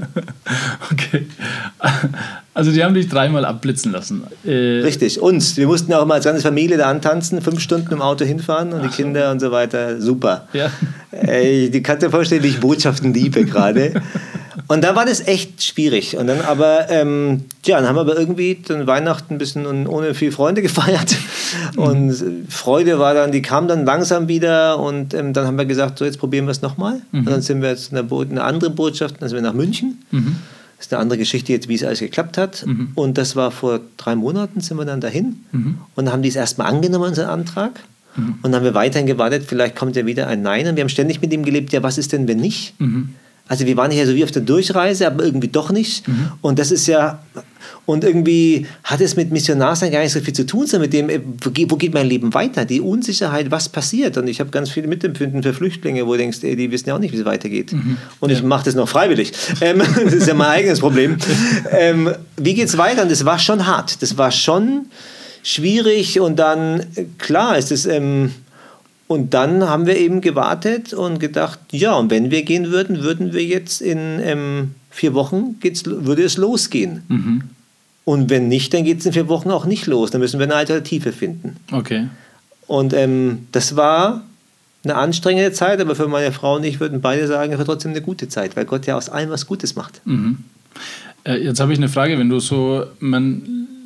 Okay. Also die haben dich dreimal abblitzen lassen. Äh Richtig, uns. Wir mussten auch mal als ganze Familie da antanzen, fünf Stunden im Auto hinfahren und Ach, die Kinder und so weiter. Super. Ja. Ey, die kannst dir vorstellen, wie ich Botschaften liebe gerade. Und da war das echt schwierig. Und dann aber, ähm, ja, dann haben wir aber irgendwie dann Weihnachten ein bisschen und ohne viel Freunde gefeiert. Und mhm. Freude war dann, die kam dann langsam wieder. Und ähm, dann haben wir gesagt, so jetzt probieren wir es nochmal. Mhm. Und dann sind wir jetzt in einer, Bo- eine andere Botschaft, dann sind wir nach München. Mhm. Das ist eine andere Geschichte jetzt, wie es alles geklappt hat. Mhm. Und das war vor drei Monaten, sind wir dann dahin. Mhm. Und dann haben die es erstmal angenommen, unseren Antrag. Mhm. Und dann haben wir weiterhin gewartet, vielleicht kommt ja wieder ein Nein. Und wir haben ständig mit ihm gelebt, ja, was ist denn, wenn nicht? Mhm. Also wir waren hier so wie auf der Durchreise, aber irgendwie doch nicht. Mhm. Und das ist ja, und irgendwie hat es mit Missionarsein gar nicht so viel zu tun, sondern mit dem, wo geht mein Leben weiter? Die Unsicherheit, was passiert? Und ich habe ganz viel Mitempfinden für Flüchtlinge, wo du denkst, ey, die wissen ja auch nicht, wie es weitergeht. Mhm. Und ja. ich mache das noch freiwillig. Ähm, das ist ja mein eigenes Problem. Ähm, wie geht es weiter? Und das war schon hart. Das war schon schwierig. Und dann, klar, ist es... Ähm, Und dann haben wir eben gewartet und gedacht, ja, und wenn wir gehen würden, würden wir jetzt in ähm, vier Wochen, geht's, würde es losgehen. Mhm. Und wenn nicht, dann geht es in vier Wochen auch nicht los. Dann müssen wir eine Alternative finden. Okay. Und ähm, das war eine anstrengende Zeit, aber für meine Frau und ich würden beide sagen, es war trotzdem eine gute Zeit, weil Gott ja aus allem was Gutes macht. Mhm. Äh, jetzt habe ich eine Frage, wenn du so, man,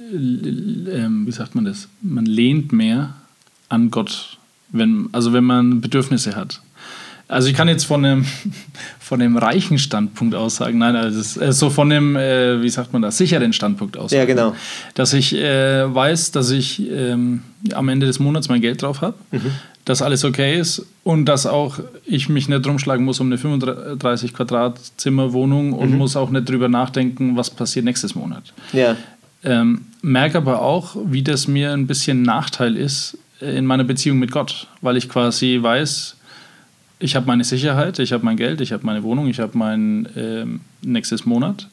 äh, wie sagt man das, man lehnt mehr an Gott. Wenn, also wenn man Bedürfnisse hat. Also ich kann jetzt von einem, von einem reichen Standpunkt aus sagen, nein, also es ist so von dem, äh, wie sagt man das, sicheren Standpunkt aus. Ja, genau. Dass ich äh, weiß, dass ich ähm, am Ende des Monats mein Geld drauf habe, mhm. dass alles okay ist und dass auch ich mich nicht rumschlagen muss um eine fünfunddreißig Quadratzimmer Wohnung und mhm. muss auch nicht drüber nachdenken, was passiert nächstes Monat. Ja. Ähm, merke aber auch, wie das mir ein bisschen Nachteil ist, in meiner Beziehung mit Gott, weil ich quasi weiß, ich habe meine Sicherheit, ich habe mein Geld, ich habe meine Wohnung, ich habe mein ähm, nächstes Monat.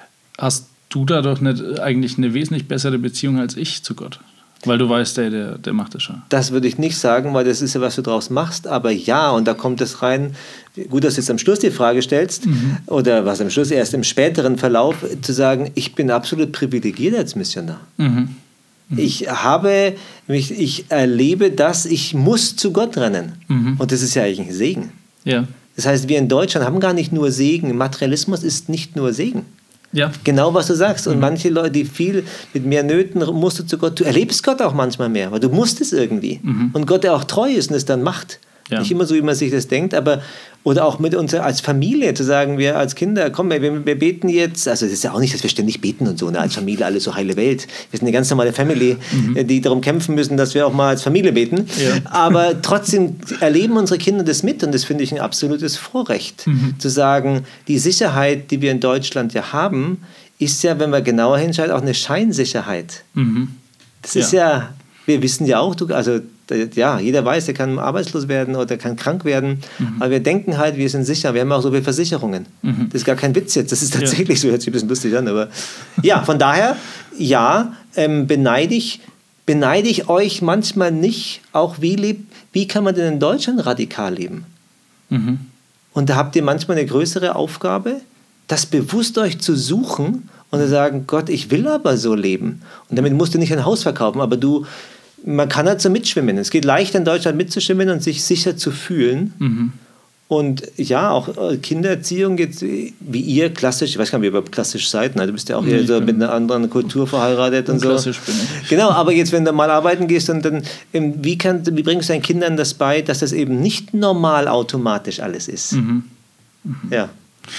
Hast du dadurch nicht eigentlich eine wesentlich bessere Beziehung als ich zu Gott? Weil du weißt, der, der, der macht das schon. Das würde ich nicht sagen, weil das ist ja, was du draus machst, aber ja, und da kommt es rein, gut, dass du jetzt am Schluss die Frage stellst, mhm. oder was am Schluss, erst im späteren Verlauf, zu sagen, ich bin absolut privilegiert als Missionar. Mhm. Ich habe, ich, ich erlebe das, ich muss zu Gott rennen. Mhm. Und das ist ja eigentlich ein Segen. Ja. Das heißt, wir in Deutschland haben gar nicht nur Segen. Materialismus ist nicht nur Segen. Ja. Genau, was du sagst. Und mhm. manche Leute, die viel mit mehr Nöten, musst du zu Gott, du erlebst Gott auch manchmal mehr, weil du musst es irgendwie. Mhm. Und Gott, der auch treu ist und es dann macht. Ja. Nicht immer so, wie man sich das denkt, aber oder auch mit uns als Familie zu sagen, wir als Kinder, komm, wir, wir beten jetzt, also das ist ja auch nicht, dass wir ständig beten und so, ne, als Familie, alle so heile Welt. Wir sind eine ganz normale Family, mhm. die darum kämpfen müssen, dass wir auch mal als Familie beten. Ja. Aber trotzdem erleben unsere Kinder das mit und das finde ich ein absolutes Vorrecht, mhm. zu sagen, die Sicherheit, die wir in Deutschland ja haben, ist ja, wenn wir genauer hinschauen, auch eine Scheinsicherheit. Mhm. Das ja. ist ja, wir wissen ja auch, du, also ja, jeder weiß, der kann arbeitslos werden oder kann krank werden, mhm. aber wir denken halt, wir sind sicher, wir haben auch so viele Versicherungen. Mhm. Das ist gar kein Witz jetzt, das ist tatsächlich ja. so, hört sich ein bisschen lustig an, aber ja, von daher, ja, ähm, beneide ich, beneide ich euch manchmal nicht, auch wie, lebt, wie kann man denn in Deutschland radikal leben? Mhm. Und da habt ihr manchmal eine größere Aufgabe, das bewusst euch zu suchen und zu sagen, Gott, ich will aber so leben. Und damit musst du nicht ein Haus verkaufen, aber du man kann halt so mitschwimmen. Es geht leicht in Deutschland mitzuschwimmen und sich sicher zu fühlen. Mhm. Und ja, auch Kindererziehung geht wie ihr klassisch, ich weiß gar nicht, wie ihr klassisch seid, nein, du bist ja auch hier so mit einer anderen Kultur verheiratet und so. Klassisch bin ich. Genau, aber jetzt, wenn du mal arbeiten gehst, und dann, wie, kann, wie bringst du deinen Kindern das bei, dass das eben nicht normal automatisch alles ist? Mhm. Mhm. Ja.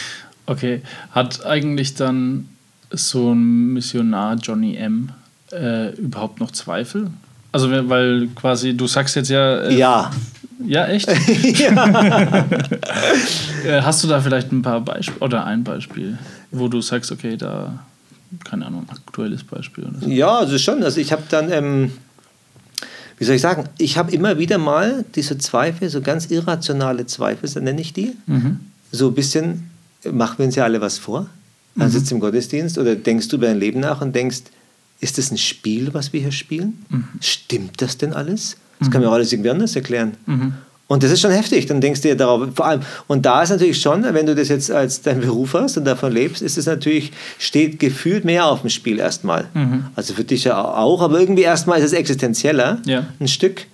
Okay, hat eigentlich dann so ein Missionar Johnny M. Äh, überhaupt noch Zweifel? Also, weil quasi, du sagst jetzt ja... Äh, ja. Ja, echt? Ja. Hast du da vielleicht ein paar Beispiele oder ein Beispiel, wo du sagst, okay, da, keine Ahnung, ein aktuelles Beispiel oder so? Ja, also schon. Also ich habe dann, ähm, wie soll ich sagen, ich habe immer wieder mal diese Zweifel, so ganz irrationale Zweifel, so nenne ich die. Mhm. So ein bisschen, machen wir uns ja alle was vor. Dann mhm. sitzt im Gottesdienst oder denkst du über dein Leben nach und denkst, ist das ein Spiel, was wir hier spielen? Mhm. Stimmt das denn alles? Das kann mir auch alles irgendwie anders erklären. Mhm. Und das ist schon heftig. Dann denkst du dir darauf, vor allem, und da ist natürlich schon, wenn du das jetzt als deinen Beruf hast und davon lebst, ist es natürlich, steht gefühlt mehr auf dem Spiel erstmal. Mhm. Also für dich ja auch, aber irgendwie erstmal ist es existenzieller, ja. ein Stück.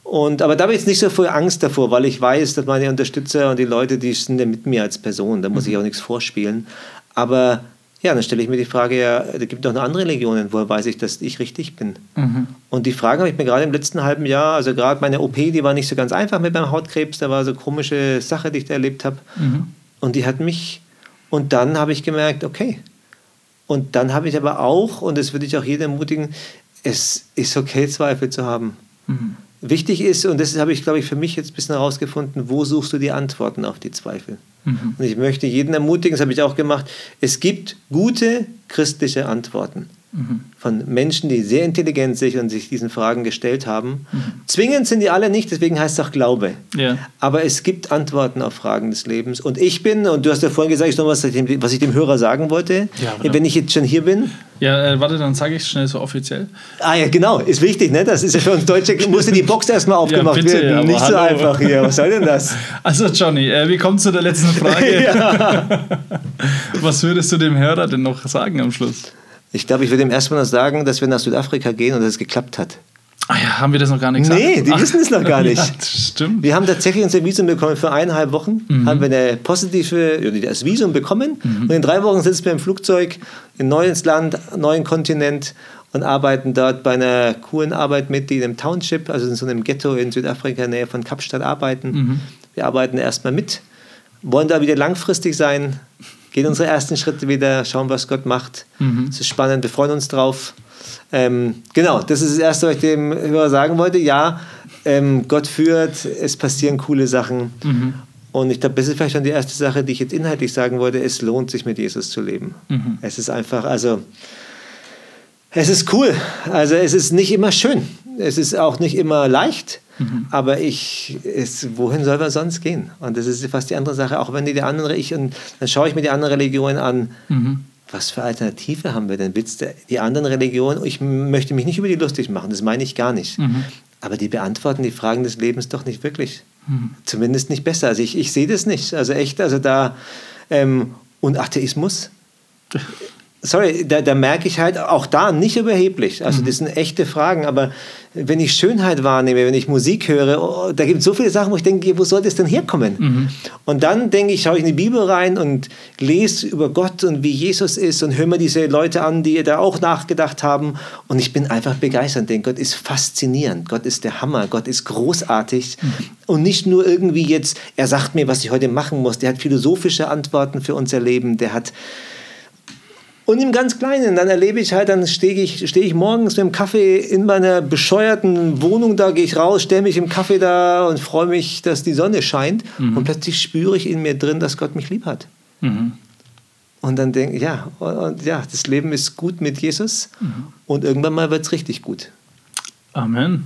Und, aber da habe ich jetzt nicht so viel Angst davor, weil ich weiß, dass meine Unterstützer und die Leute, die sind ja mit mir als Person, da muss mhm. ich auch nichts vorspielen. Aber ja, dann stelle ich mir die Frage, ja, da gibt es doch noch andere Religionen, woher weiß ich, dass ich richtig bin? Mhm. Und die Fragen habe ich mir gerade im letzten halben Jahr, also gerade meine O P, die war nicht so ganz einfach mit meinem Hautkrebs, da war so eine komische Sache, die ich da erlebt habe. Mhm. Und die hat mich, und dann habe ich gemerkt, okay. Und dann habe ich aber auch, und das würde ich auch jedem ermutigen, es ist okay, Zweifel zu haben. Mhm. Wichtig ist, und das habe ich, glaube ich, für mich jetzt ein bisschen herausgefunden, wo suchst du die Antworten auf die Zweifel? Mhm. Und ich möchte jeden ermutigen, das habe ich auch gemacht, es gibt gute christliche Antworten mhm. von Menschen, die sehr intelligent sind und sich diesen Fragen gestellt haben. Mhm. Zwingend sind die alle nicht, deswegen heißt es auch Glaube. Ja. Aber es gibt Antworten auf Fragen des Lebens. Und ich bin, und du hast ja vorhin gesagt, ich noch was, was ich dem Hörer sagen wollte, ja, genau. wenn ich jetzt schon hier bin. Ja, äh, warte, dann sage ich es schnell so offiziell. Ah ja, genau, ist wichtig, ne? Das ist ja für uns Deutsche, musste die Box erstmal aufgemacht ja, bitte, werden. Nicht hallo. So einfach hier, was soll denn das? Also Johnny, äh, wir kommen zu der letzten Frage. ja. Was würdest du dem Hörer denn noch sagen am Schluss? Ich glaube, ich würde ihm erstmal noch sagen, dass wir nach Südafrika gehen und dass es geklappt hat. Ah ja, haben wir das noch gar nicht gesagt? Nee, die Ach, wissen es noch gar nicht. Ja, das stimmt. Wir haben tatsächlich unser Visum bekommen für eineinhalb Wochen. Mhm. Haben wir eine positive, das Visum bekommen. Mhm. Und in drei Wochen sitzen wir im Flugzeug in ein neues Land, neuen Kontinent und arbeiten dort bei einer coolen Arbeit mit, die in einem Township, also in so einem Ghetto in Südafrika, in der Nähe von Kapstadt arbeiten. Mhm. Wir arbeiten erstmal mit, wollen da wieder langfristig sein, gehen unsere ersten Schritte wieder, schauen, was Gott macht. Mhm. Es ist spannend, wir freuen uns drauf. Ähm, genau, das ist das Erste, was ich dem Hörer sagen wollte. Ja, ähm, Gott führt, es passieren coole Sachen. Mhm. Und ich glaube, das ist vielleicht schon die erste Sache, die ich jetzt inhaltlich sagen wollte. Es lohnt sich, mit Jesus zu leben. Mhm. Es ist einfach, also, es ist cool. Also, es ist nicht immer schön. Es ist auch nicht immer leicht. Mhm. Aber ich, es, wohin soll man sonst gehen? Und das ist fast die andere Sache. Auch wenn die, die andere, ich, und dann schaue ich mir die anderen Religionen an. Mhm. Was für Alternative haben wir denn? Die anderen Religionen, ich möchte mich nicht über die lustig machen, das meine ich gar nicht. Mhm. Aber die beantworten die Fragen des Lebens doch nicht wirklich. Mhm. Zumindest nicht besser. Also ich, ich sehe das nicht. Also echt, also da, ähm, und Atheismus, sorry, da, da merke ich halt auch da nicht überheblich. Also das sind echte Fragen, aber wenn ich Schönheit wahrnehme, wenn ich Musik höre, oh, da gibt es so viele Sachen, wo ich denke, wo soll das denn herkommen? Mhm. Und dann denke ich, schaue ich in die Bibel rein und lese über Gott und wie Jesus ist und höre mir diese Leute an, die da auch nachgedacht haben, und ich bin einfach begeistert und denke, Gott ist faszinierend, Gott ist der Hammer, Gott ist großartig mhm. und nicht nur irgendwie jetzt, er sagt mir, was ich heute machen muss, der hat philosophische Antworten für unser Leben, der hat. Und im ganz Kleinen, dann erlebe ich halt, dann stehe ich, stehe ich morgens mit dem Kaffee in meiner bescheuerten Wohnung da, gehe ich raus, stelle mich im Kaffee da und freue mich, dass die Sonne scheint. Mhm. Und plötzlich spüre ich in mir drin, dass Gott mich lieb hat. Mhm. Und dann denke ich, ja, und ja, das Leben ist gut mit Jesus mhm. und irgendwann mal wird es richtig gut. Amen.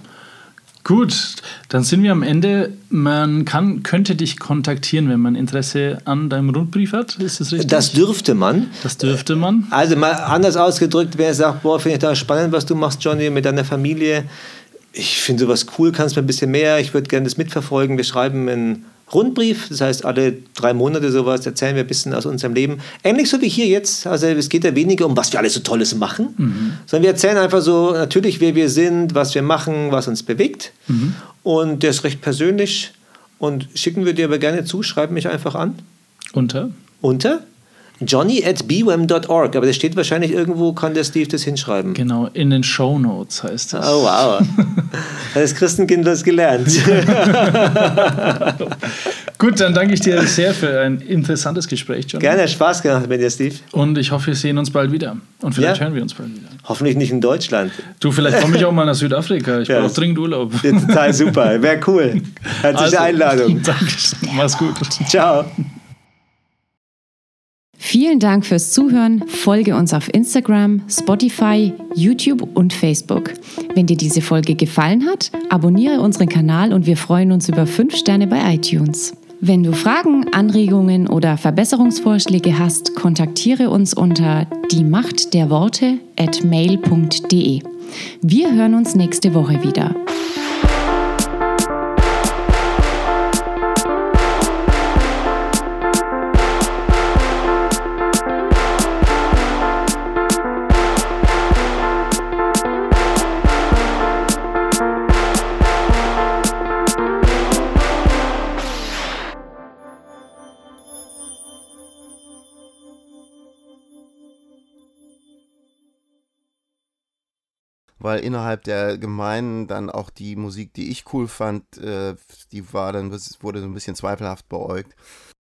Gut, dann sind wir am Ende. Man kann, könnte dich kontaktieren, wenn man Interesse an deinem Rundbrief hat. Ist das richtig? Das dürfte man. Das dürfte man. Also mal anders ausgedrückt, wer sagt, boah, finde ich das spannend, was du machst, Johnny, mit deiner Familie. Ich finde sowas cool, kannst mir ein bisschen mehr. Ich würde gerne das mitverfolgen. Wir schreiben einen Rundbrief, das heißt, alle drei Monate sowas erzählen wir ein bisschen aus unserem Leben. Ähnlich so wie hier jetzt. Also es geht ja weniger um, was wir alles so Tolles machen, mhm. sondern wir erzählen einfach so natürlich, wer wir sind, was wir machen, was uns bewegt. Mhm. Und der ist recht persönlich und schicken wir dir aber gerne zu. Schreib mich einfach an. Unter? Unter? Johnny at b w a m dot org, aber das steht wahrscheinlich irgendwo, kann der Steve das hinschreiben. Genau, in den Shownotes heißt das. Oh wow, das Christenkind was gelernt. Gut, dann danke ich dir sehr für ein interessantes Gespräch, Johnny. Gerne, Spaß gemacht mit dir, Steve. Und ich hoffe, wir sehen uns bald wieder. Und vielleicht ja. hören wir uns bald wieder. Hoffentlich nicht in Deutschland. Du, vielleicht komme ich auch mal nach Südafrika. Ich ja. brauche dringend Urlaub. Ja, total super, wäre cool. Herzliche also, Einladung. Danke, mach's gut. Ciao. Vielen Dank fürs Zuhören. Folge uns auf Instagram, Spotify, YouTube und Facebook. Wenn dir diese Folge gefallen hat, abonniere unseren Kanal und wir freuen uns über fünf Sterne bei iTunes. Wenn du Fragen, Anregungen oder Verbesserungsvorschläge hast, kontaktiere uns unter die Macht der Worte at mail punkt de. Wir hören uns nächste Woche wieder. weil innerhalb der Gemeinden dann auch die Musik, die ich cool fand, äh, die war dann, wurde so ein bisschen zweifelhaft beäugt.